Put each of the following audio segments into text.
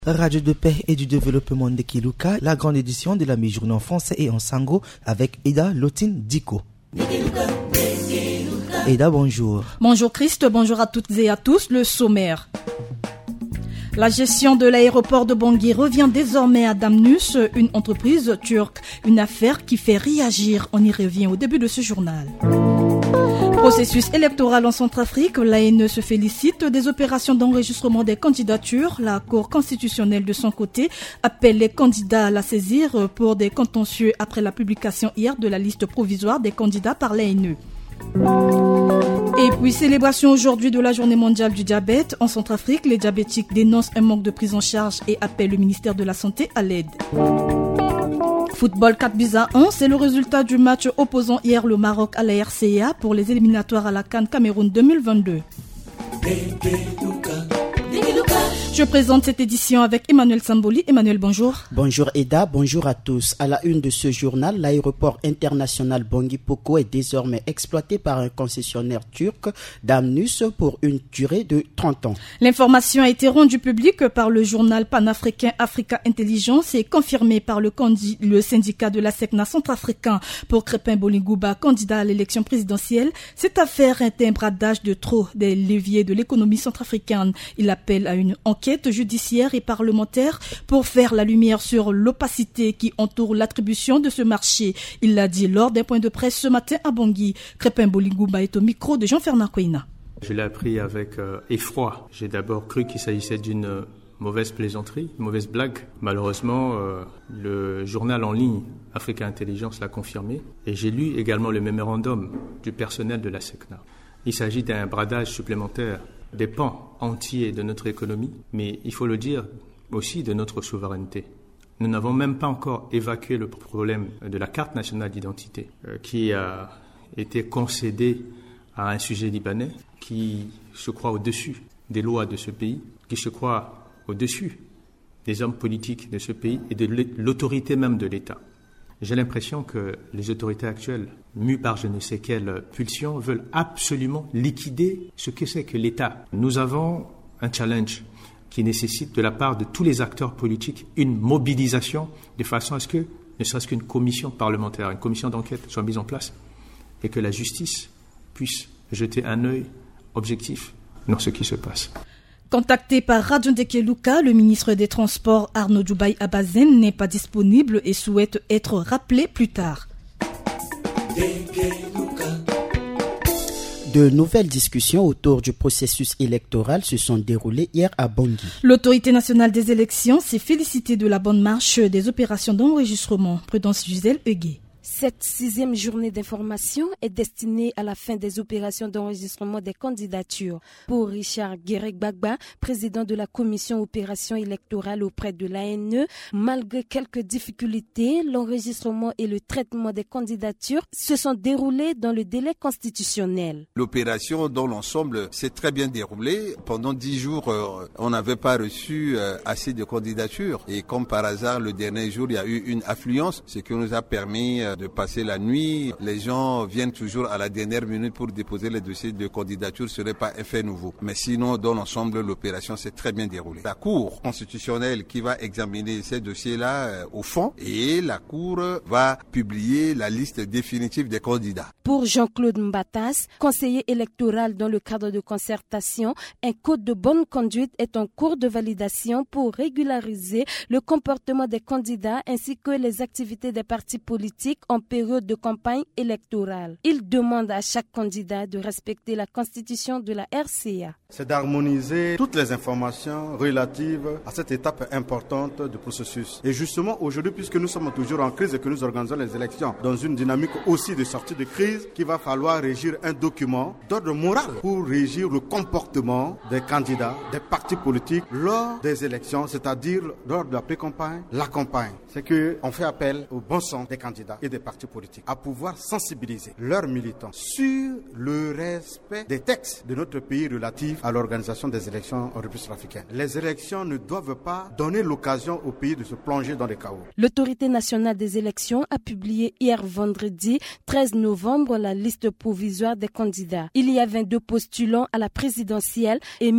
Radio de paix et du développement de Kiluka, la grande édition de la mi-journée en français et en sango avec Eda Lotine Diko. Eda, bonjour. Bonjour Christ, bonjour à toutes et à tous. Le sommaire. La gestion de l'aéroport de Bangui revient désormais à Damnus, une entreprise turque. Une affaire qui fait réagir. On y revient au début de ce journal. Processus électoral en Centrafrique, l'ANE se félicite des opérations d'enregistrement des candidatures. La Cour constitutionnelle de son côté appelle les candidats à la saisir pour des contentieux après la publication hier de la liste provisoire des candidats par l'ANE. Et puis, célébration aujourd'hui de la journée mondiale du diabète. En Centrafrique, les diabétiques dénoncent un manque de prise en charge et appellent le ministère de la Santé à l'aide. Football 4-1, c'est le résultat du match opposant hier le Maroc à la RCA pour les éliminatoires à la CAN Cameroun 2022. Je présente cette édition avec Emmanuel Samboli. Emmanuel, bonjour. Bonjour Eda, bonjour à tous. À la une de ce journal, l'aéroport international Bangui Poko est désormais exploité par un concessionnaire turc, Damnus, pour une durée de 30 ans. L'information a été rendue publique par le journal panafricain Africa Intelligence et confirmée par le syndicat de la SECNA centrafricain. Pour Crépin Bolingouba, candidat à l'élection présidentielle, cette affaire est un bradage de trop des leviers de l'économie centrafricaine. Il appelle à une enquête judiciaire et parlementaire pour faire la lumière sur l'opacité qui entoure l'attribution de ce marché. Il l'a dit lors d'un point de presse ce matin à Bangui. Crépin Bolingouba est au micro de Jean-Fernand Kouina. Je l'ai appris avec effroi. J'ai d'abord cru qu'il s'agissait d'une mauvaise plaisanterie, une mauvaise blague. Malheureusement, le journal en ligne Africa Intelligence l'a confirmé et j'ai lu également le mémorandum du personnel de la SECNA. Il s'agit d'un bradage supplémentaire des pans entiers de notre économie, mais il faut le dire aussi de notre souveraineté. Nous n'avons même pas encore évacué le problème de la carte nationale d'identité qui a été concédée à un sujet libanais qui se croit au-dessus des lois de ce pays, qui se croit au-dessus des hommes politiques de ce pays et de l'autorité même de l'État. J'ai l'impression que les autorités actuelles, mues par je ne sais quelle pulsion, veulent absolument liquider ce que c'est que l'État. Nous avons un challenge qui nécessite de la part de tous les acteurs politiques une mobilisation de façon à ce que, ne serait-ce qu'une commission parlementaire, une commission d'enquête soit mise en place et que la justice puisse jeter un œil objectif dans ce qui se passe. Contacté par Radio de Kiluka, le ministre des Transports Arnaud Djoubaï Abazen n'est pas disponible et souhaite être rappelé plus tard. De nouvelles discussions autour du processus électoral se sont déroulées hier à Bangui. L'autorité nationale des élections s'est félicitée de la bonne marche des opérations d'enregistrement. Prudence Gisèle Huguet. Cette 6e journée d'information est destinée à la fin des opérations d'enregistrement des candidatures. Pour Richard Guérec-Bagba, président de la commission opérations électorales auprès de l'ANE, malgré quelques difficultés, l'enregistrement et le traitement des candidatures se sont déroulés dans le délai constitutionnel. L'opération dans l'ensemble s'est très bien déroulée. Pendant 10 jours, on n'avait pas reçu assez de candidatures et comme par hasard, le dernier jour, il y a eu une affluence, ce qui nous a permis de passer la nuit. Les gens viennent toujours à la dernière minute pour déposer les dossiers de candidature. Ce n'est pas un fait nouveau. Mais sinon, dans l'ensemble, l'opération s'est très bien déroulée. La Cour constitutionnelle qui va examiner ces dossiers-là au fond et la Cour va publier la liste définitive des candidats. Pour Jean-Claude Mbatas, conseiller électoral dans le cadre de concertation, un code de bonne conduite est en cours de validation pour régulariser le comportement des candidats ainsi que les activités des partis politiques en période de campagne électorale. Il demande à chaque candidat de respecter la constitution de la RCA. C'est d'harmoniser toutes les informations relatives à cette étape importante du processus. Et justement, aujourd'hui, puisque nous sommes toujours en crise et que nous organisons les élections dans une dynamique aussi de sortie de crise, qu'il va falloir régir un document d'ordre moral pour régir le comportement des candidats, des partis politiques lors des élections, c'est-à-dire lors de la pré-campagne, la campagne. C'est qu'on fait appel au bon sens des candidats et des partis politiques à pouvoir sensibiliser leurs militants sur le respect des textes de notre pays relatifs à l'organisation des élections en République centrafricaine. Les élections ne doivent pas donner l'occasion au pays de se plonger dans les chaos. L'autorité nationale des élections a publié hier vendredi 13 novembre la liste provisoire des candidats. Il y a 22 postulants à la présidentielle et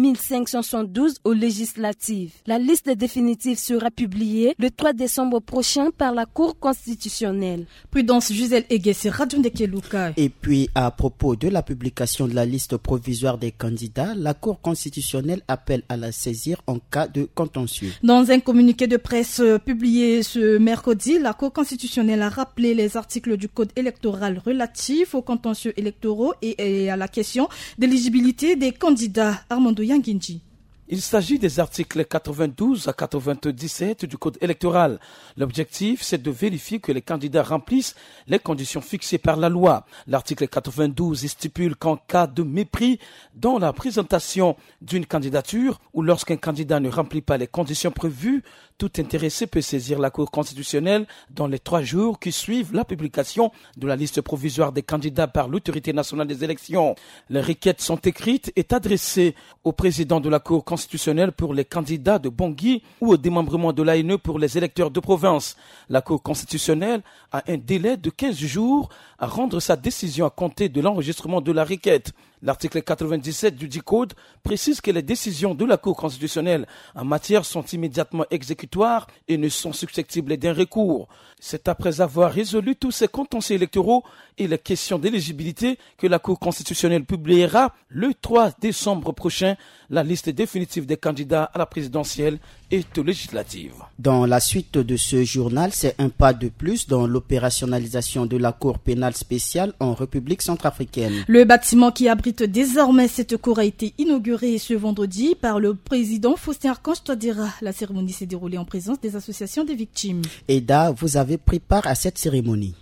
1572 aux législatives. La liste définitive sera publiée le 3 décembre prochain par la Cour constitutionnelle. Prudence Gisèle Eguesse, Radio Ndekeluka. Et puis, à propos de la publication de la liste provisoire des candidats, la Cour constitutionnelle appelle à la saisir en cas de contentieux. Dans un communiqué de presse publié ce mercredi, la Cour constitutionnelle a rappelé les articles du Code électoral relatifs aux contentieux électoraux et à la question d'éligibilité des candidats. Armando Yanginji. Il s'agit des articles 92 à 97 du Code électoral. L'objectif, c'est de vérifier que les candidats remplissent les conditions fixées par la loi. L'article 92 stipule qu'en cas de mépris dans la présentation d'une candidature ou lorsqu'un candidat ne remplit pas les conditions prévues, tout intéressé peut saisir la Cour constitutionnelle dans les 3 jours qui suivent la publication de la liste provisoire des candidats par l'autorité nationale des élections. Les requêtes sont écrites et adressées au président de la Cour constitutionnelle pour les candidats de Bangui ou au démembrement de l'ANE pour les électeurs de province. La Cour constitutionnelle a un délai de 15 jours à rendre sa décision à compter de l'enregistrement de la requête. L'article 97 du Code précise que les décisions de la Cour constitutionnelle en matière sont immédiatement exécutoires et ne sont susceptibles d'un recours. C'est après avoir résolu tous ces contentieux électoraux et les questions d'éligibilité que la Cour constitutionnelle publiera le 3 décembre prochain la liste définitive des candidats à la présidentielle et aux législatives. Dans la suite de ce journal, c'est un pas de plus dans l'opérationnalisation de la Cour pénale spéciale en République centrafricaine. Le bâtiment qui abrite désormais cette cour a été inauguré ce vendredi par le président Faustin Archange Touadéra. La cérémonie s'est déroulée en présence des associations des victimes. Eda, vous avez pris part à cette cérémonie.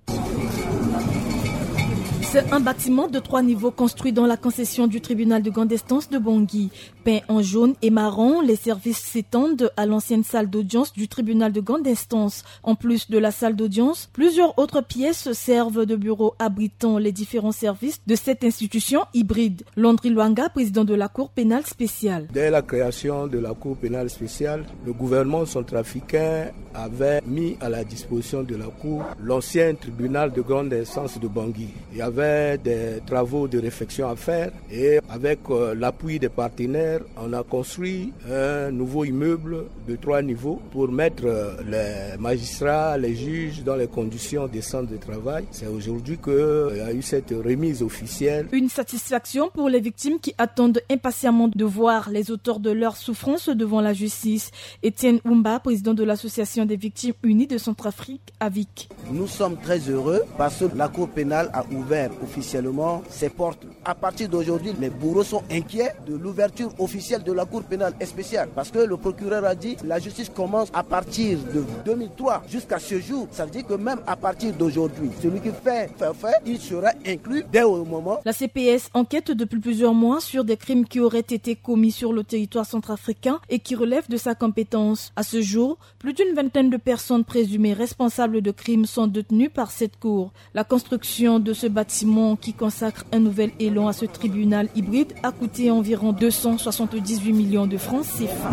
C'est un bâtiment de 3 niveaux construit dans la concession du tribunal de grande instance de Bangui. Peint en jaune et marron, les services s'étendent à l'ancienne salle d'audience du tribunal de grande instance. En plus de la salle d'audience, plusieurs autres pièces servent de bureaux abritant les différents services de cette institution hybride. Landry Luanga, président de la Cour pénale spéciale. Dès la création de la Cour pénale spéciale, le gouvernement centrafricain avait mis à la disposition de la Cour l'ancien tribunal de grande instance de Bangui. Il y avait des travaux de réfection à faire et avec l'appui des partenaires, on a construit un nouveau immeuble de 3 niveaux pour mettre les magistrats, les juges dans les conditions décentes de travail. C'est aujourd'hui qu'il y a eu cette remise officielle. Une satisfaction pour les victimes qui attendent impatiemment de voir les auteurs de leurs souffrances devant la justice. Étienne Oumba, président de l'association des victimes unies de Centrafrique, AVIC. Nous sommes très heureux parce que la Cour pénale a ouvert officiellement ses portes. À partir d'aujourd'hui, les bourreaux sont inquiets de l'ouverture officielle de la Cour pénale spéciale parce que le procureur a dit que la justice commence à partir de 2003 jusqu'à ce jour. Ça veut dire que même à partir d'aujourd'hui, celui qui fait, il sera inclus dès au moment. La CPS enquête depuis plusieurs mois sur des crimes qui auraient été commis sur le territoire centrafricain et qui relèvent de sa compétence. À ce jour, plus d'une vingtaine de personnes présumées responsables de crimes sont détenues par cette cour. La construction de ce bâtiment qui consacre un nouvel élan à ce tribunal hybride a coûté environ 278 millions de francs CFA.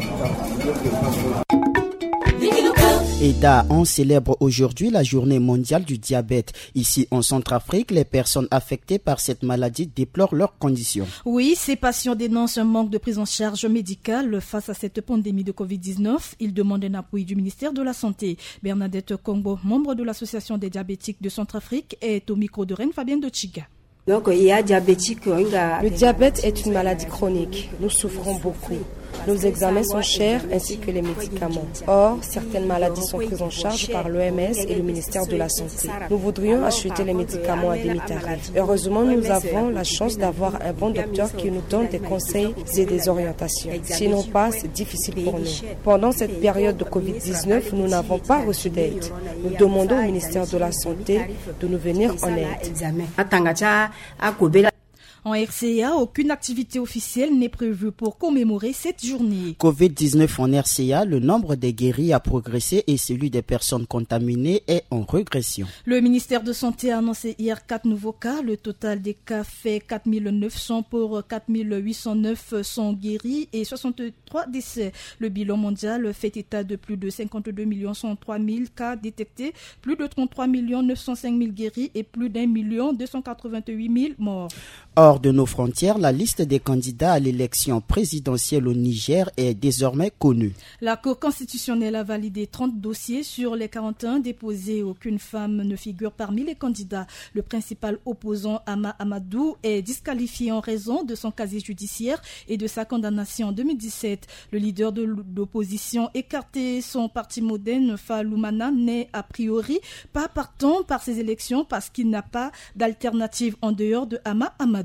Eda, on célèbre aujourd'hui la journée mondiale du diabète. Ici en Centrafrique, les personnes affectées par cette maladie déplorent leurs conditions. Oui, ces patients dénoncent un manque de prise en charge médicale face à cette pandémie de Covid-19. Ils demandent un appui du ministère de la Santé. Bernadette Kombo, membre de l'association des diabétiques de Centrafrique, est au micro de Reine Fabienne de Chiga. Donc, il y a diabétique. Le diabète est une maladie chronique. Nous souffrons beaucoup. Nos examens sont chers ainsi que les médicaments. Or, certaines maladies sont prises en charge par l'OMS et le ministère de la Santé. Nous voudrions acheter les médicaments à demi-tarif. Heureusement, nous avons la chance d'avoir un bon docteur qui nous donne des conseils et des orientations. Sinon pas, c'est difficile pour nous. Pendant cette période de Covid-19, nous n'avons pas reçu d'aide. Nous demandons au ministère de la Santé de nous venir en aide. En RCA, aucune activité officielle n'est prévue pour commémorer cette journée. Covid-19 en RCA, le nombre des guéris a progressé et celui des personnes contaminées est en régression. Le ministère de Santé a annoncé hier 4 nouveaux cas. Le total des cas fait 4900 pour 4809 sont guéris et 63 décès. Le bilan mondial fait état de plus de 52 103 000 cas détectés, plus de 33 905 000 guéris et plus d'1 288 000 morts. Hors de nos frontières, la liste des candidats à l'élection présidentielle au Niger est désormais connue. La Cour constitutionnelle a validé 30 dossiers sur les 41 déposés. Aucune femme ne figure parmi les candidats. Le principal opposant, Ama Amadou, est disqualifié en raison de son casier judiciaire et de sa condamnation en 2017. Le leader de l'opposition, écarté son parti moderne, Faloumana, n'est a priori pas partant par ces élections parce qu'il n'a pas d'alternative en dehors de Ama Amadou.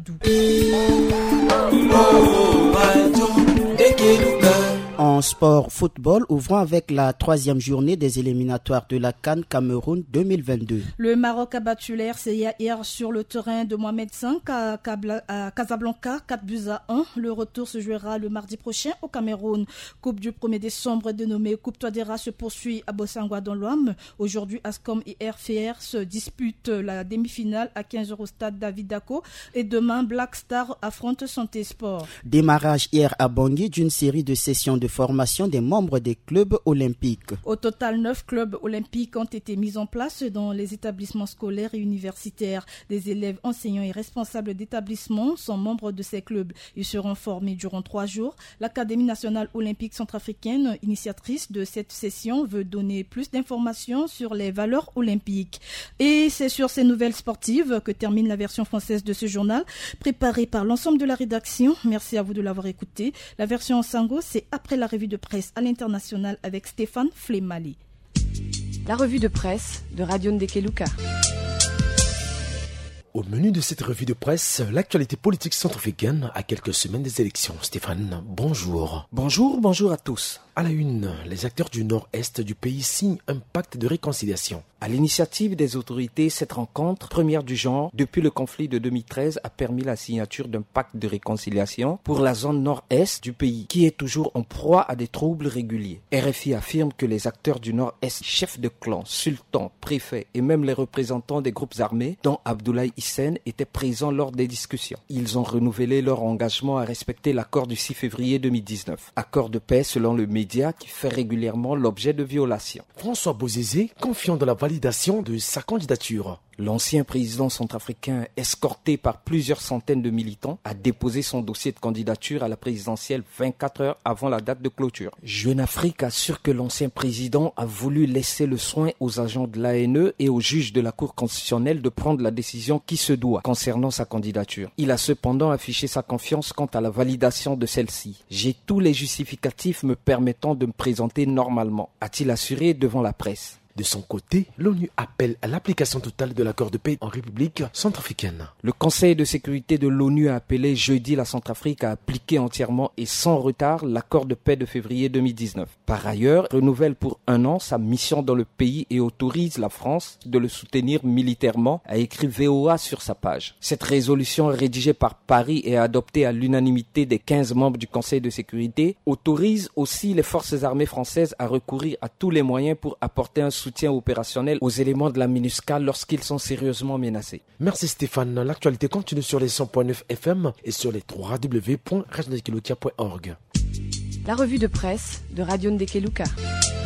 En sport football, ouvrant avec la 3e journée des éliminatoires de la CAN Cameroun 2022. Le Maroc a battu la RCA hier sur le terrain de Mohamed V à Casablanca, 4-1. Le retour se jouera le mardi prochain au Cameroun. Coupe du 1er décembre dénommée Coupe Touadéra se poursuit à Bossangwa dans l'Ouam. Aujourd'hui, Ascom et RFR se disputent la demi-finale à 15h au stade David Dako et demain Black Star affronte Santé Sport. Démarrage hier à Bangui d'une série de sessions de formation des membres des clubs olympiques. Au total, 9 clubs olympiques ont été mis en place dans les établissements scolaires et universitaires. Des élèves, enseignants et responsables d'établissements sont membres de ces clubs. Ils seront formés durant 3 jours. L'Académie nationale olympique centrafricaine, initiatrice de cette session, veut donner plus d'informations sur les valeurs olympiques. Et c'est sur ces nouvelles sportives que termine la version française de ce journal, préparée par l'ensemble de la rédaction. Merci à vous de l'avoir écouté. La version en sango, c'est après la revue de presse à l'international avec Stéphane Flemali. La revue de presse de Radio Ndekeluka. Au menu de cette revue de presse, l'actualité politique centrafricaine à quelques semaines des élections. Stéphane, bonjour. Bonjour à tous. À la une, les acteurs du nord-est du pays signent un pacte de réconciliation. À l'initiative des autorités, cette rencontre, première du genre depuis le conflit de 2013, a permis la signature d'un pacte de réconciliation pour la zone nord-est du pays, qui est toujours en proie à des troubles réguliers. RFI affirme que les acteurs du nord-est, chefs de clan, sultans, préfets et même les représentants des groupes armés, dont Abdoulaye Hissène, étaient présents lors des discussions. Ils ont renouvelé leur engagement à respecter l'accord du 6 février 2019. Accord de paix selon le média qui fait régulièrement l'objet de violations. François Bozizé, confiant de la validation de sa candidature. L'ancien président centrafricain, escorté par plusieurs centaines de militants, a déposé son dossier de candidature à la présidentielle 24 heures avant la date de clôture. Jeune Afrique assure que l'ancien président a voulu laisser le soin aux agents de l'ANE et aux juges de la Cour constitutionnelle de prendre la décision qui se doit concernant sa candidature. Il a cependant affiché sa confiance quant à la validation de celle-ci. J'ai tous les justificatifs me permettant de me présenter normalement, a-t-il assuré devant la presse. De son côté, l'ONU appelle à l'application totale de l'accord de paix en République centrafricaine. Le Conseil de sécurité de l'ONU a appelé jeudi la Centrafrique à appliquer entièrement et sans retard l'accord de paix de février 2019. Par ailleurs, renouvelle pour 1 an sa mission dans le pays et autorise la France de le soutenir militairement, a écrit VOA sur sa page. Cette résolution rédigée par Paris et adoptée à l'unanimité des 15 membres du Conseil de sécurité autorise aussi les forces armées françaises à recourir à tous les moyens pour apporter un soutien opérationnel aux éléments de la MINUSCA lorsqu'ils sont sérieusement menacés. Merci Stéphane. L'actualité continue sur les 100.9 FM et sur les www.radiondekeluka.org. La revue de presse de Radio Ndekeluka.